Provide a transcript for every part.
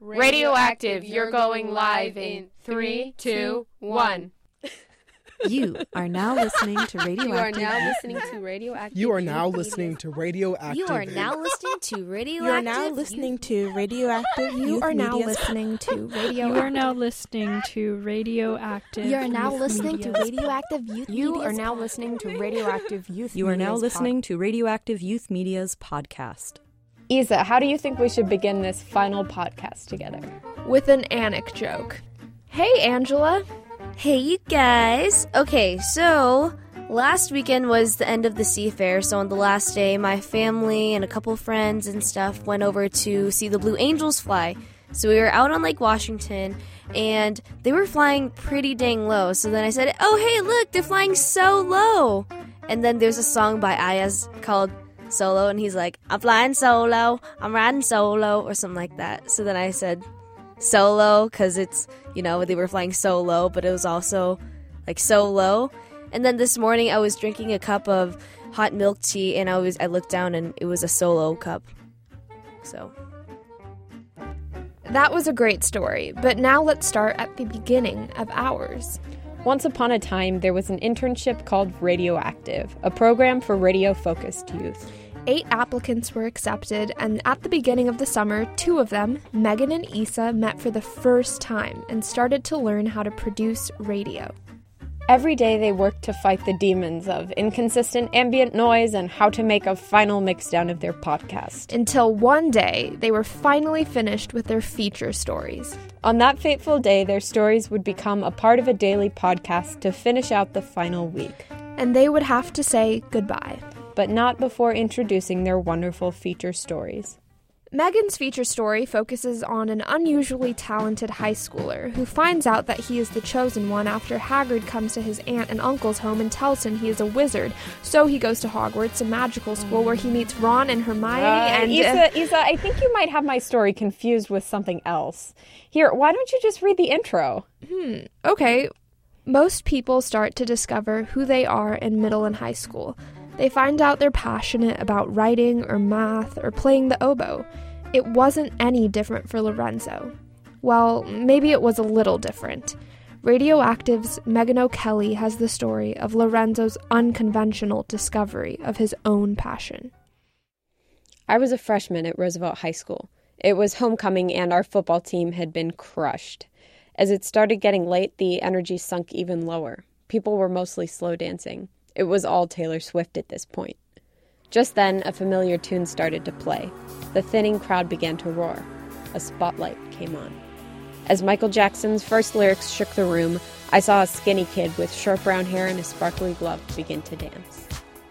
Radioactive, you're going live in 3, 2, 1. You are now listening to Radioactive. You are now listening to Radioactive. You are now listening to Radioactive. You are now listening to Radioactive. You are now listening to Radioactive. You are now listening to Radioactive. You are now listening to Radioactive. You are now listening to Radioactive Youth. You are now listening to Radioactive Youth. You are now listening to Radioactive Youth Media's podcast. Isa, how do you think we should begin this final podcast together? With an Anik joke. Hey, Angela. Hey, you guys. Okay, so last weekend was the end of the Seafair, so on the last day, my family and a couple friends and stuff went over to see the Blue Angels fly. So we were out on Lake Washington, and they were flying pretty dang low. So then I said, oh, hey, look, they're flying so low. And then there's a song by Ayaz called Solo, and he's like, I'm flying solo, I'm riding solo, or something like that. So then I said solo, because it's, they were flying so low, but it was also like so low. And then this morning I was drinking a cup of hot milk tea, and I looked down and it was a solo cup. So that was a great story, but now let's start at the beginning of ours. Once upon a time, there was an internship called Radioactive, a program for radio-focused youth. 8 applicants were accepted, and at the beginning of the summer, 2 of them, Megan and Isa, met for the first time and started to learn how to produce radio. Every day they worked to fight the demons of inconsistent ambient noise and how to make a final mixdown of their podcast. Until one day, they were finally finished with their feature stories. On that fateful day, their stories would become a part of a daily podcast to finish out the final week. And they would have to say goodbye. But not before introducing their wonderful feature stories. Megan's feature story focuses on an unusually talented high schooler who finds out that he is the chosen one after Hagrid comes to his aunt and uncle's home and tells him he is a wizard. So he goes to Hogwarts, a magical school where he meets Ron and Hermione Isa, I think you might have my story confused with something else. Here, why don't you just read the intro? Okay. Most people start to discover who they are in middle and high school. They find out they're passionate about writing or math or playing the oboe. It wasn't any different for Lorenzo. Well, maybe it was a little different. Radioactive's Megan O'Kelly has the story of Lorenzo's unconventional discovery of his own passion. I was a freshman at Roosevelt High School. It was homecoming and our football team had been crushed. As it started getting late, the energy sunk even lower. People were mostly slow dancing. It was all Taylor Swift at this point. Just then, a familiar tune started to play. The thinning crowd began to roar. A spotlight came on. As Michael Jackson's first lyrics shook the room, I saw a skinny kid with short brown hair and a sparkly glove begin to dance.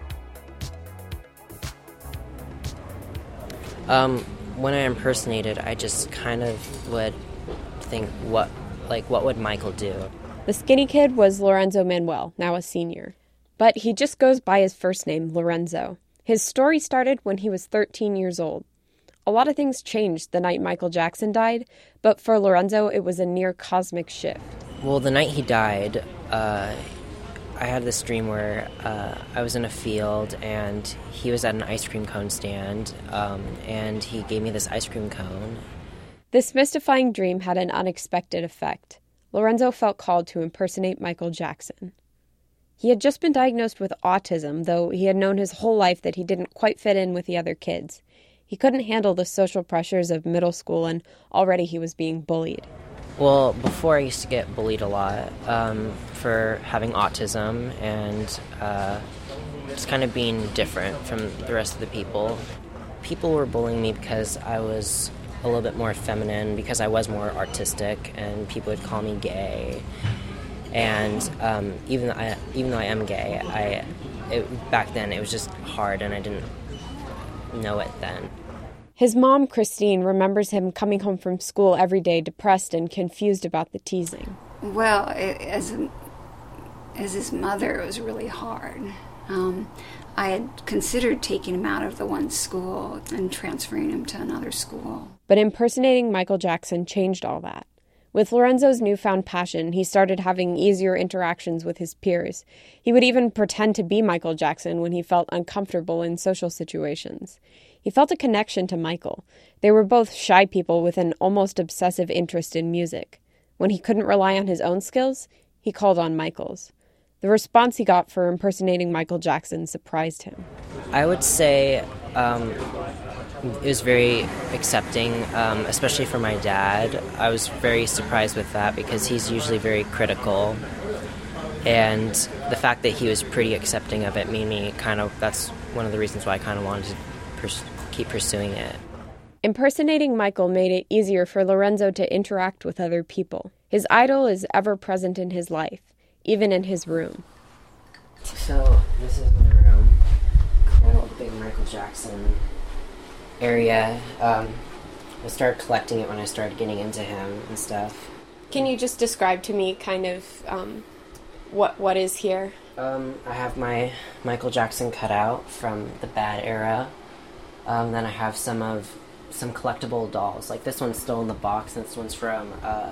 When I impersonated, I just kind of would think, what would Michael do? The skinny kid was Lorenzo Manuel, now a senior. But he just goes by his first name, Lorenzo. His story started when he was 13 years old. A lot of things changed the night Michael Jackson died, but for Lorenzo, it was a near cosmic shift. Well, the night he died, I had this dream where I was in a field and he was at an ice cream cone stand, and he gave me this ice cream cone. This mystifying dream had an unexpected effect. Lorenzo felt called to impersonate Michael Jackson. He had just been diagnosed with autism, though he had known his whole life that he didn't quite fit in with the other kids. He couldn't handle the social pressures of middle school, and already he was being bullied. Well, before I used to get bullied a lot for having autism and just kind of being different from the rest of the people. People were bullying me because I was a little bit more feminine, because I was more artistic, and people would call me gay. And even though I am gay, back then it was just hard, and I didn't know it then. His mom, Christine, remembers him coming home from school every day depressed and confused about the teasing. Well, as his mother, it was really hard. I had considered taking him out of the one school and transferring him to another school. But impersonating Michael Jackson changed all that. With Lorenzo's newfound passion, he started having easier interactions with his peers. He would even pretend to be Michael Jackson when he felt uncomfortable in social situations. He felt a connection to Michael. They were both shy people with an almost obsessive interest in music. When he couldn't rely on his own skills, he called on Michael's. The response he got for impersonating Michael Jackson surprised him. I would say it was very accepting, especially for my dad. I was very surprised with that because he's usually very critical. And the fact that he was pretty accepting of it made me that's one of the reasons why I kind of wanted to keep pursuing it. Impersonating Michael made it easier for Lorenzo to interact with other people. His idol is ever present in his life, even in his room. So, this is my room. Cool. Big Michael Jackson area. I started collecting it when I started getting into him and stuff. Can you just describe to me kind of what is here? I have my Michael Jackson cutout from the Bad era. Then I have some collectible dolls. Like this one's still in the box, and this one's from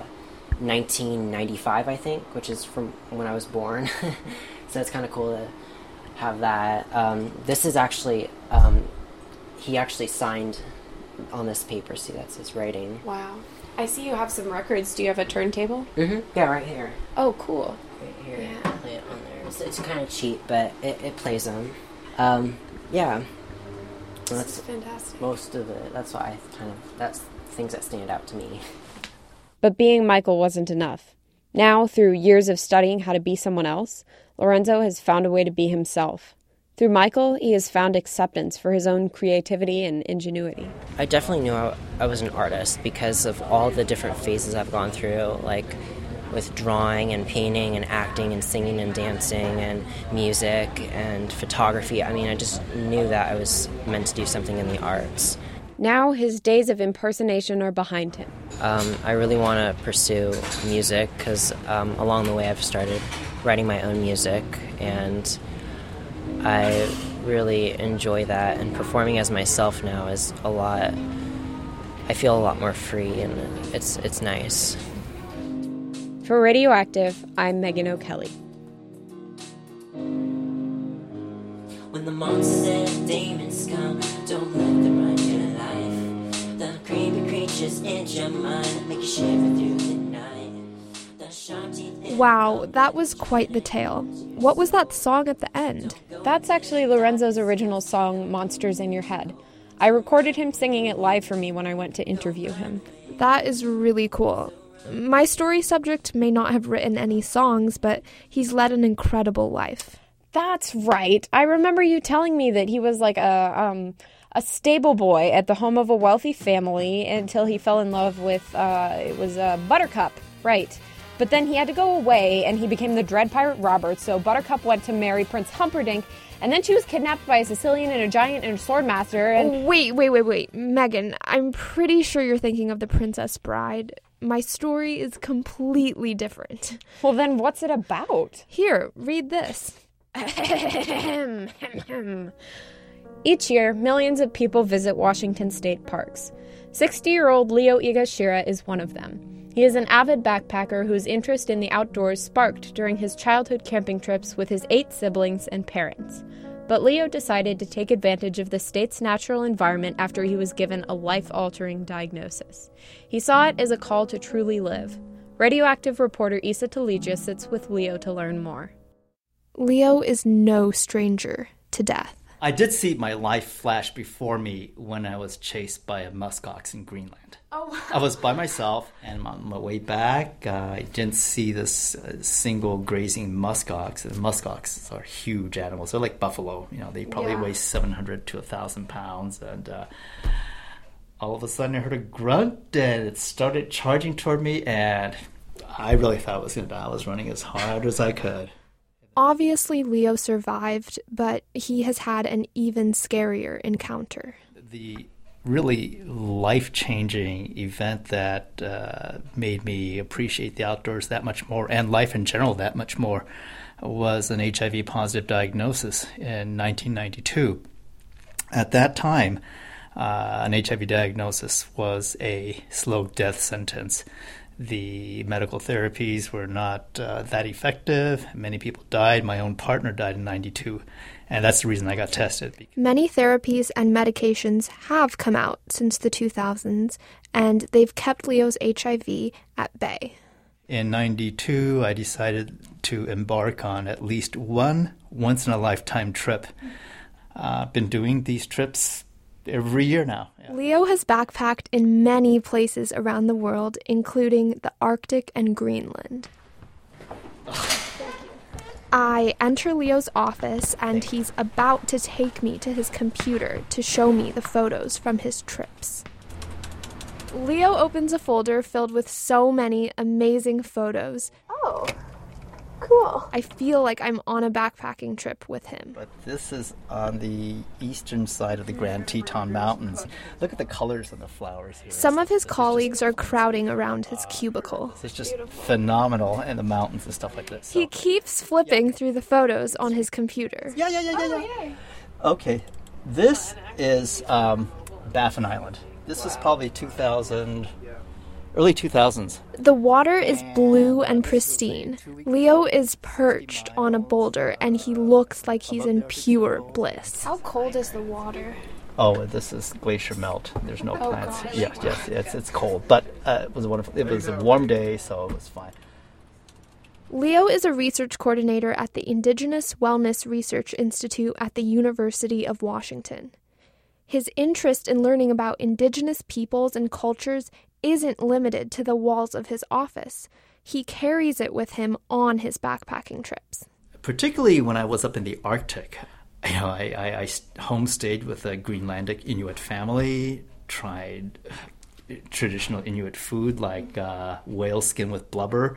1995, I think, which is from when I was born. So it's kind of cool to have that. This is actually, he actually signed on this paper. See, that's his writing. Wow. I see you have some records. Do you have a turntable? Mm-hmm. Yeah, right here. Oh, cool. Right here. Yeah. I play it on there. It's kind of cheap, but it plays them. Yeah. That's fantastic. Most of it. That's why that's things that stand out to me. But being Michael wasn't enough. Now, through years of studying how to be someone else, Lorenzo has found a way to be himself. Through Michael, he has found acceptance for his own creativity and ingenuity. I definitely knew I was an artist because of all the different phases I've gone through, like with drawing and painting and acting and singing and dancing and music and photography. I mean, I just knew that I was meant to do something in the arts. Now his days of impersonation are behind him. I really want to pursue music because along the way I've started writing my own music, and I really enjoy that. And performing as myself now is I feel a lot more free, and it's nice. For Radioactive, I'm Megan O'Kelly. When the monsters and demons come, don't let them run your life. The creepy creatures in your mind make you shiver through the night. The sharp teeth. Wow, that was quite the tale. What was that song at the end? That's actually Lorenzo's original song, Monsters in Your Head. I recorded him singing it live for me when I went to interview him. That is really cool. My story subject may not have written any songs, but he's led an incredible life. That's right. I remember you telling me that he was like a stable boy at the home of a wealthy family until he fell in love with, Buttercup, right. But then he had to go away and he became the Dread Pirate Robert, so Buttercup went to marry Prince Humperdinck, and then she was kidnapped by a Sicilian and a giant and a swordmaster, and... Wait. Megan, I'm pretty sure you're thinking of The Princess Bride. My story is completely different. Well, then what's it about? Here, read this. Each year, millions of people visit Washington state parks. 60-year-old Leo Igashira is one of them. He is an avid backpacker whose interest in the outdoors sparked during his childhood camping trips with his 8 siblings and parents. But Leo decided to take advantage of the state's natural environment after he was given a life-altering diagnosis. He saw it as a call to truly live. Radioactive reporter Isa Talegia sits with Leo to learn more. Leo is no stranger to death. I did see my life flash before me when I was chased by a muskox in Greenland. Oh, wow. I was by myself, and on my way back, I didn't see this single grazing muskox. And muskox are huge animals. They're like buffalo. They probably weigh 700 to 1,000 pounds. And all of a sudden, I heard a grunt, and it started charging toward me, and I really thought I was going to die. I was running as hard as I could. Obviously, Leo survived, but he has had an even scarier encounter. The really life-changing event that made me appreciate the outdoors that much more, and life in general that much more, was an HIV-positive diagnosis in 1992. At that time, an HIV diagnosis was a slow death sentence. The medical therapies were not that effective. Many people died. My own partner died in 92, and that's the reason I got tested. Many therapies and medications have come out since the 2000s, and they've kept Leo's HIV at bay. In 92, I decided to embark on at least one once-in-a-lifetime trip. I've been doing these trips every year now. Yeah. Leo has backpacked in many places around the world, including the Arctic and Greenland. I enter Leo's office, and he's about to take me to his computer to show me the photos from his trips. Leo opens a folder filled with so many amazing photos. Oh, cool. I feel like I'm on a backpacking trip with him. But this is on the eastern side of the Grand Teton Mountains. Look at the colors of the flowers here. Some of his colleagues are crowding around his cubicle. It's just phenomenal, and the mountains and stuff like this. So. He keeps flipping through the photos on his computer. Yeah. Okay, this is Baffin Island. This is probably early 2000s. The water is blue and pristine. Leo is perched on a boulder, and he looks like he's in pure bliss. How cold is the water? Oh, this is glacier melt. There's no plants. Gosh. Yes, it's cold, but it was wonderful. It was a warm day, so it was fine. Leo is a research coordinator at the Indigenous Wellness Research Institute at the University of Washington. His interest in learning about indigenous peoples and cultures isn't limited to the walls of his office. He carries it with him on his backpacking trips. Particularly when I was up in the Arctic, I homestayed with a Greenlandic Inuit family, tried traditional Inuit food like whale skin with blubber.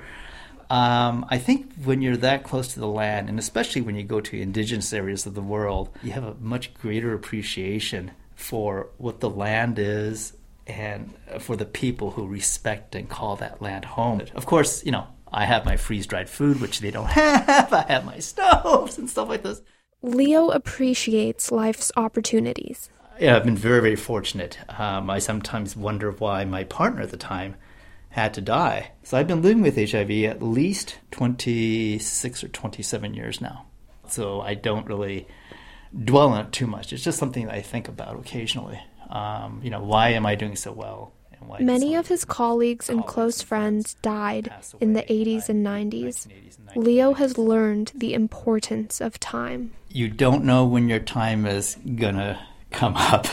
I think when you're that close to the land, and especially when you go to indigenous areas of the world, you have a much greater appreciation for what the land is and for the people who respect and call that land home. Of course, I have my freeze-dried food, which they don't have. I have my stoves and stuff like this. Leo appreciates life's opportunities. Yeah, I've been very, very fortunate. I sometimes wonder why my partner at the time had to die. So I've been living with HIV at least 26 or 27 years now. So I don't really dwell on it too much. It's just something that I think about occasionally. Why am I doing so well? And why Many of his colleagues and close friends died in the 80s and 90s. Leo has learned the importance of time. You don't know when your time is going to come up.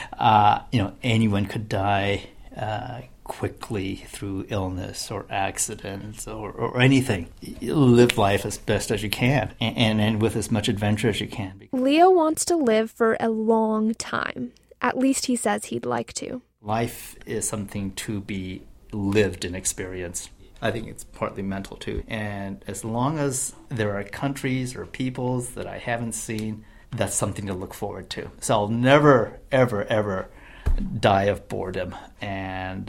Anyone could die quickly through illness or accidents or anything. You live life as best as you can and with as much adventure as you can. Leo wants to live for a long time. At least he says he'd like to. Life is something to be lived and experienced. I think it's partly mental too. And as long as there are countries or peoples that I haven't seen, that's something to look forward to. So I'll never, ever, ever die of boredom. And,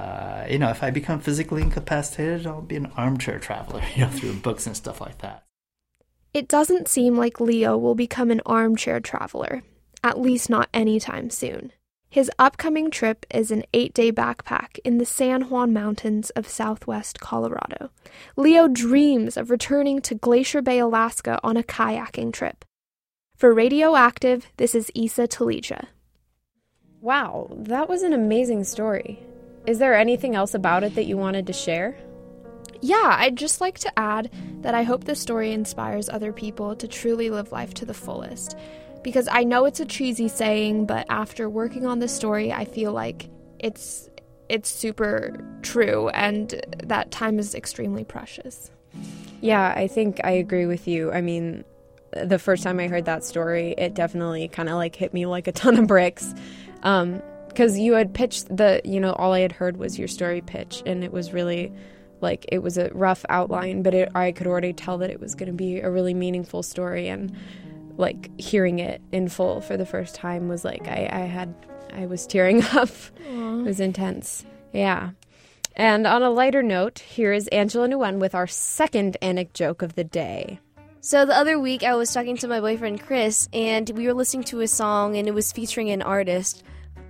if I become physically incapacitated, I'll be an armchair traveler, through books and stuff like that. It doesn't seem like Leo will become an armchair traveler, at least not anytime soon. His upcoming trip is an 8-day backpack in the San Juan Mountains of southwest Colorado. Leo dreams of returning to Glacier Bay, Alaska on a kayaking trip. For Radioactive, this is Isa Talija. Wow, that was an amazing story. Is there anything else about it that you wanted to share? Yeah, I'd just like to add that I hope this story inspires other people to truly live life to the fullest. Because I know it's a cheesy saying, but after working on this story, I feel like it's super true and that time is extremely precious. Yeah, I think I agree with you. I mean, the first time I heard that story, it definitely kind of hit me like a ton of bricks. Because you had pitched all I had heard was your story pitch, and it was really it was a rough outline, but I could already tell that it was going to be a really meaningful story, and hearing it in full for the first time was I was tearing up. Aww. It was intense. Yeah. And on a lighter note, here is Angela Nguyen with our second anecdote of the day. So the other week I was talking to my boyfriend Chris, and we were listening to a song, and it was featuring an artist.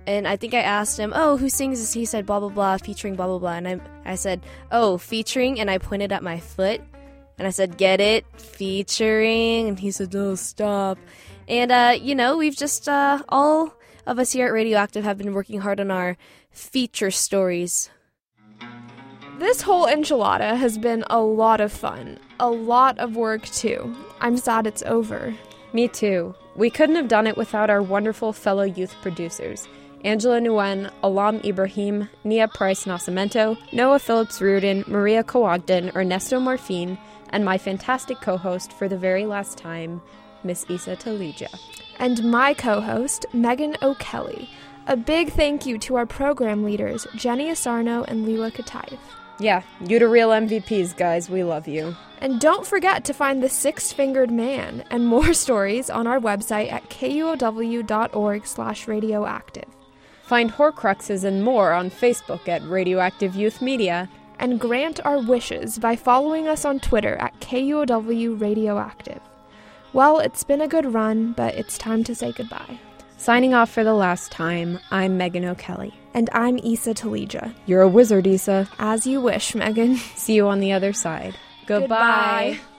And I think I asked him, oh, who sings this? He said, blah, blah, blah, featuring blah, blah, blah. And I said, oh, featuring? And I pointed at my foot. And I said, get it? Featuring? And he said, oh, stop. And, we've just, all of us here at Radioactive have been working hard on our feature stories. This whole enchilada has been a lot of fun. A lot of work, too. I'm sad it's over. Me too. We couldn't have done it without our wonderful fellow youth producers. Angela Nguyen, Alam Ibrahim, Nia Price Nascimento, Noah Phillips Reardon, Maria Kowagden, Ernesto Morfin, and my fantastic co-host for the very last time, Miss Isa Talija. And my co-host, Megan O'Kelly. A big thank you to our program leaders, Jenny Asarno and Lila Katayev. Yeah, you the real MVPs, guys. We love you. And don't forget to find the Six-Fingered Man and more stories on our website at kuow.org/radioactive. Find Horcruxes and more on Facebook at Radioactive Youth Media. And grant our wishes by following us on Twitter at KUOW Radioactive. Well, it's been a good run, but it's time to say goodbye. Signing off for the last time, I'm Megan O'Kelly. And I'm Isa Talija. You're a wizard, Isa. As you wish, Megan. See you on the other side. Goodbye. Goodbye.